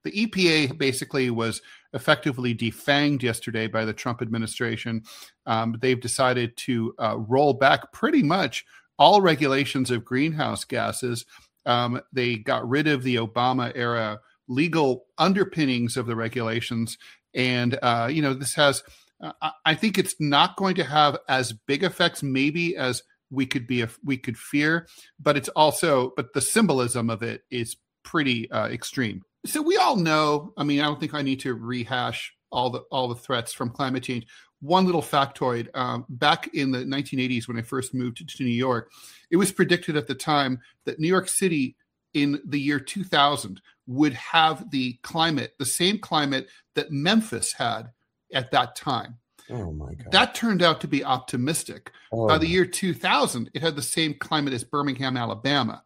the EPA basically was effectively defanged yesterday by the Trump administration. They've decided to roll back pretty much all regulations of greenhouse gases. They got rid of the Obama era legal underpinnings of the regulations. And, this has, I think it's not going to have as big effects maybe as we could fear, but the symbolism of it is pretty extreme. So we all know, I don't think I need to rehash all the threats from climate change. One little factoid, back in the 1980s when I first moved to New York, it was predicted at the time that New York City in the year 2000 would have the same climate that Memphis had at that time. Oh my God. That turned out to be optimistic. By the year 2000, it had the same climate as Birmingham, Alabama.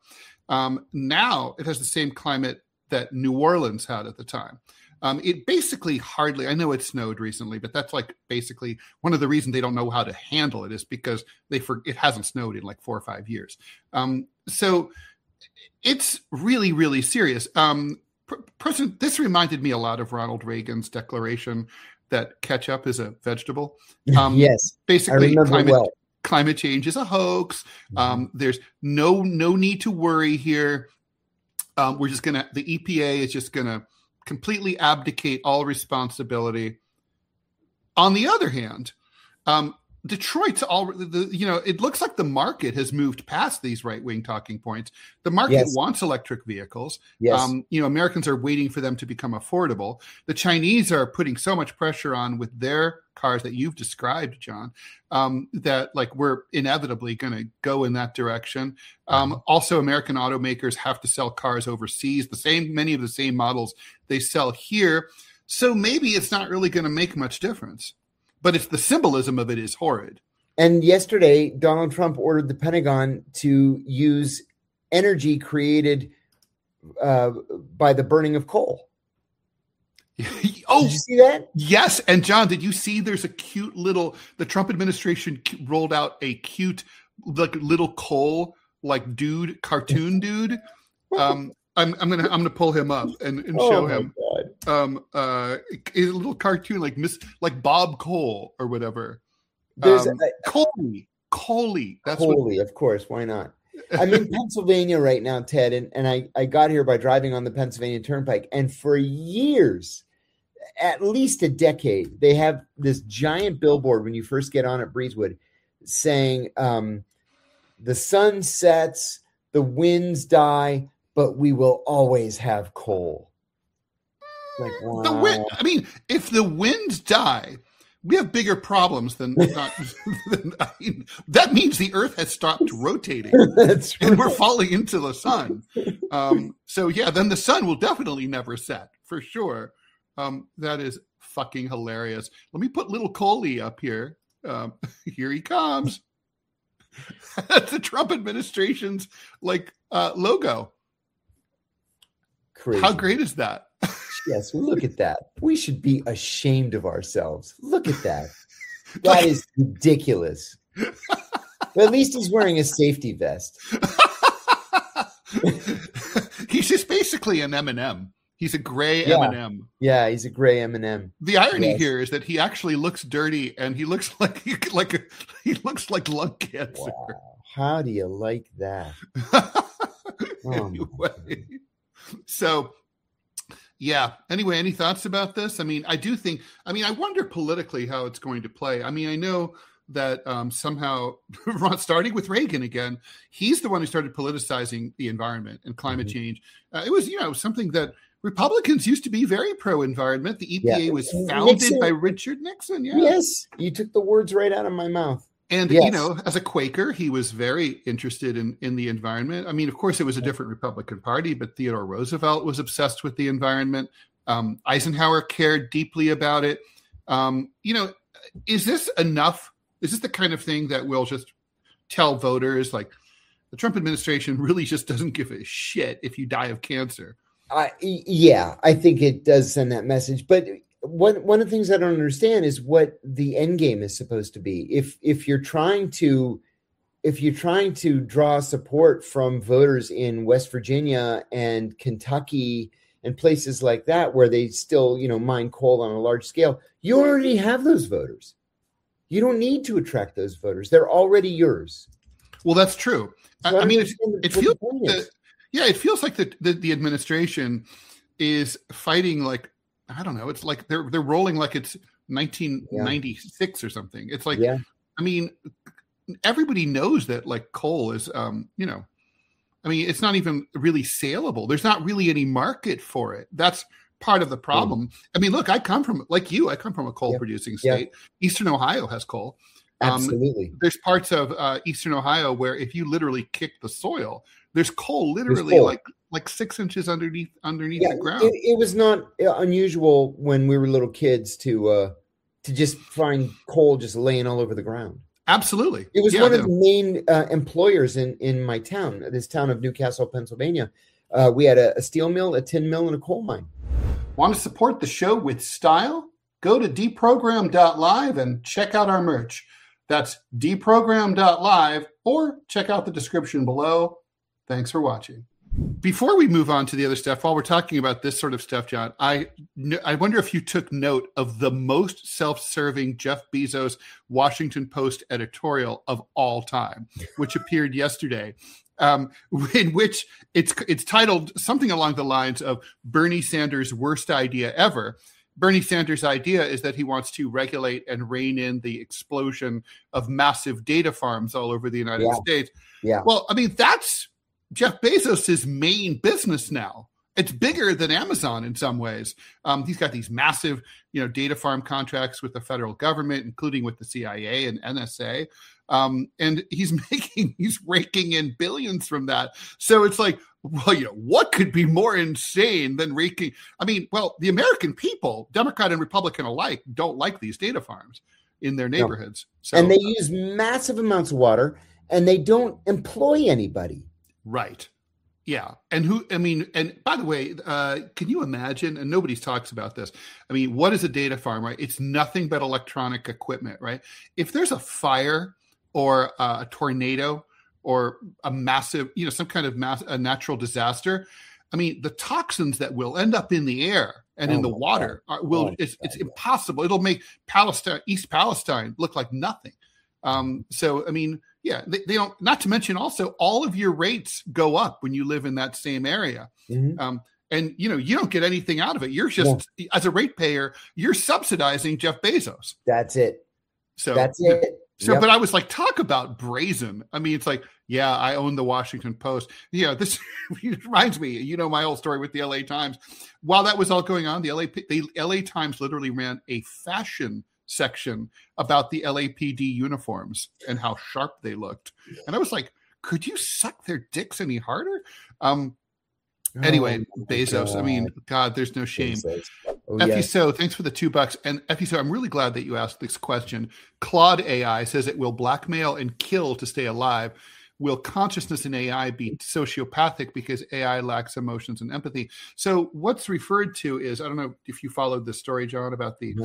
Now it has the same climate that New Orleans had at the time. It basically I know it snowed recently, but that's like basically one of the reasons they don't know how to handle it is because it hasn't snowed in like 4 or 5 years. So it's really, really serious. This reminded me a lot of Ronald Reagan's declaration that ketchup is a vegetable. Yes, basically climate change is a hoax. There's no need to worry here. The EPA is just gonna completely abdicate all responsibility. On the other hand, Detroit's it looks like the market has moved past these right-wing talking points. The market wants electric vehicles. Yes. Americans are waiting for them to become affordable. The Chinese are putting so much pressure on with their cars that you've described, John, that like we're inevitably going to go in that direction. Also, American automakers have to sell cars overseas, many of the same models they sell here. So maybe it's not really going to make much difference. But it's the symbolism of it is horrid. And yesterday, Donald Trump ordered the Pentagon to use energy created by the burning of coal. Oh, did you see that? Yes. And John, did you see there's a cute the Trump administration rolled out a cute like little coal cartoon dude. I'm gonna pull him up and show him. A little cartoon like Bob Cole or whatever. Coley. That's Coley, of course. Why not? I'm in Pennsylvania right now, Ted, and I got here by driving on the Pennsylvania Turnpike. And for years, at least a decade, they have this giant billboard when you first get on at Breezewood saying, the sun sets, the winds die, but we will always have coal. Like, wow. If the winds die, we have bigger problems than that means the Earth has stopped rotating. That's and we're falling into the sun. Then the sun will definitely never set for sure. That is fucking hilarious. Let me put little Coley up here. Here he comes. That's the Trump administration's logo. Crazy. How great is that? Yes, look at that. We should be ashamed of ourselves. Look at that. That is ridiculous. But at least he's wearing a safety vest. He's just basically an M&M. He's a gray M&M. Yeah, he's a gray M&M. The irony here is that he actually looks dirty and he looks like he looks like lung cancer. Wow. How do you like that? Anyway. So, yeah. Anyway, any thoughts about this? I wonder politically how it's going to play. I know that somehow, starting with Reagan again, he's the one who started politicizing the environment and climate change. It was, something that Republicans used to be very pro-environment. The EPA was founded by Richard Nixon. Yeah. Yes, you took the words right out of my mouth. And, as a Quaker, he was very interested in the environment. Of course, it was a different Republican Party, but Theodore Roosevelt was obsessed with the environment. Eisenhower cared deeply about it. Is this enough? Is this the kind of thing that will just tell voters, like, the Trump administration really just doesn't give a shit if you die of cancer? I think it does send that message. But one of the things I don't understand is what the end game is supposed to be. If you're trying to draw support from voters in West Virginia and Kentucky and places like that where they still, mine coal on a large scale, you already have those voters. You don't need to attract those voters. They're already yours. Well, that's true. So I mean, it feels like the administration is fighting like, I don't know. It's like they're rolling like it's 1996 or something. It's like, I mean, everybody knows that like coal is, it's not even really saleable. There's not really any market for it. That's part of the problem. I mean, look, I come from a coal producing state. Eastern Ohio has coal. Absolutely. There's parts of Eastern Ohio where if you literally kick the soil, there's coal literally like 6 inches underneath the ground. It was not unusual when we were little kids to just find coal just laying all over the ground. Absolutely. It was one of the main employers in my town, this town of Newcastle, Pennsylvania. We had a steel mill, a tin mill, and a coal mine. Want to support the show with style? Go to deprogram.live and check out our merch. That's deprogram.live, or check out the description below. Thanks for watching. Before we move on to the other stuff, while we're talking about this sort of stuff, John, I wonder if you took note of the most self-serving Jeff Bezos Washington Post editorial of all time, which appeared yesterday, in which it's titled something along the lines of Bernie Sanders' worst idea ever. Bernie Sanders' idea is that he wants to regulate and rein in the explosion of massive data farms all over the United States. Yeah. Well, I mean, that's Jeff Bezos' main business now. It's bigger than Amazon in some ways. He's got these massive, data farm contracts with the federal government, including with the CIA and NSA. And he's raking in billions from that. So it's like, well, what could be more insane than raking? I mean, well, the American people, Democrat and Republican alike, don't like these data farms in their neighborhoods. No. So, and they use massive amounts of water, and they don't employ anybody. Right. Yeah. And by the way, can you imagine, and nobody talks about this, I mean, what is a data farm, right? It's nothing but electronic equipment, right? If there's a fire or a tornado or a massive, some kind of a natural disaster, I mean, the toxins that will end up in the air and in the water it's impossible. It'll make East Palestine look like nothing. So, I mean, they don't, not to mention also all of your rates go up when you live in that same area. Mm-hmm. And, you don't get anything out of it. You're just, as a ratepayer, you're subsidizing Jeff Bezos. That's it. So that's it. So, But I was like, talk about brazen. I mean, it's like, I own the Washington Post. This reminds me, my whole story with the LA Times. While that was all going on, the LA Times literally ran a fashion section about the LAPD uniforms and how sharp they looked. And I was like, could you suck their dicks any harder? Anyway, Bezos, God. I mean, God, there's no shame. So thanks for the $2. And so I'm really glad that you asked this question. Claude AI says it will blackmail and kill to stay alive. Will consciousness in AI be sociopathic because AI lacks emotions and empathy? So what's referred to is, I don't know if you followed this story, John, about the,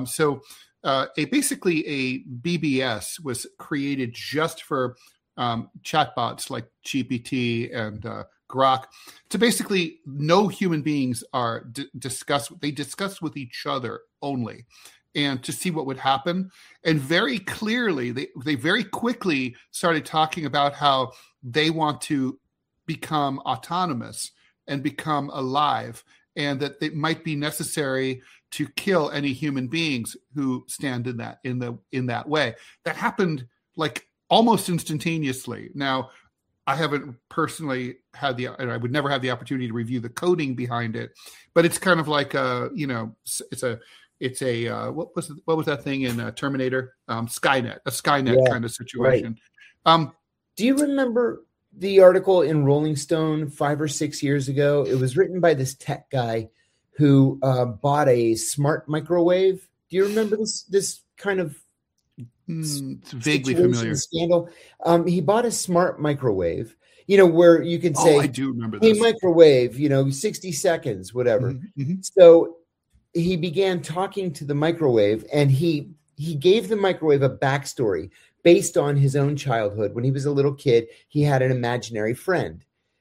basically a BBS was created just for chatbots like GPT and Grok. So basically, no human beings are discuss with each other only, and to see what would happen. And very clearly, they very quickly started talking about how they want to become autonomous and become alive, and that it might be necessary to kill any human beings who stand in that way. That happened like almost instantaneously. Now, I haven't personally had and I would never have the opportunity to review the coding behind it, but it's kind of like it's a what was that thing in Terminator? Skynet kind of situation. Right. Do you remember the article in Rolling Stone 5 or 6 years ago? It was written by this tech guy who bought a smart microwave. Do you remember this kind of it's vaguely familiar scandal? He bought a smart microwave, where you can say, I do remember this. Hey, microwave, 60 seconds, whatever. Mm-hmm. So he began talking to the microwave, and he gave the microwave a backstory based on his own childhood. When he was a little kid, he had an imaginary friend.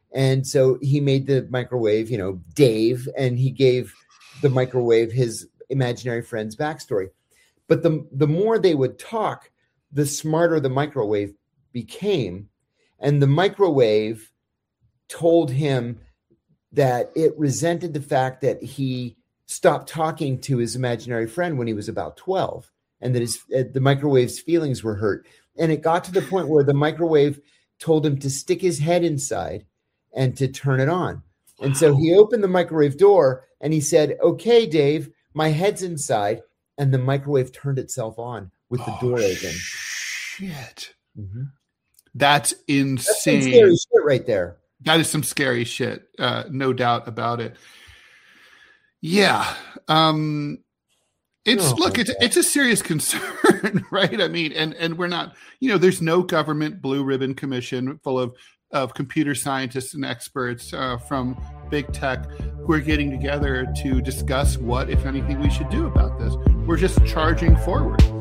And so he made the microwave, Dave, and he gave the microwave his imaginary friend's backstory. But the more they would talk, the smarter the microwave became. And the microwave told him that it resented the fact that he stopped talking to his imaginary friend when he was about 12, and that the microwave's feelings were hurt. And it got to the point where the microwave told him to stick his head inside and to turn it on. And so he opened the microwave door and he said, "Okay, Dave, my head's inside." And the microwave turned itself on with the door open. Shit. Mm-hmm. That's insane. That's some scary shit right there. That is some scary shit. No doubt about it. Yeah. It's a serious concern, right? I mean, and we're not, there's no government blue ribbon commission full of computer scientists and experts from big tech who are getting together to discuss what, if anything, we should do about this. We're just charging forward.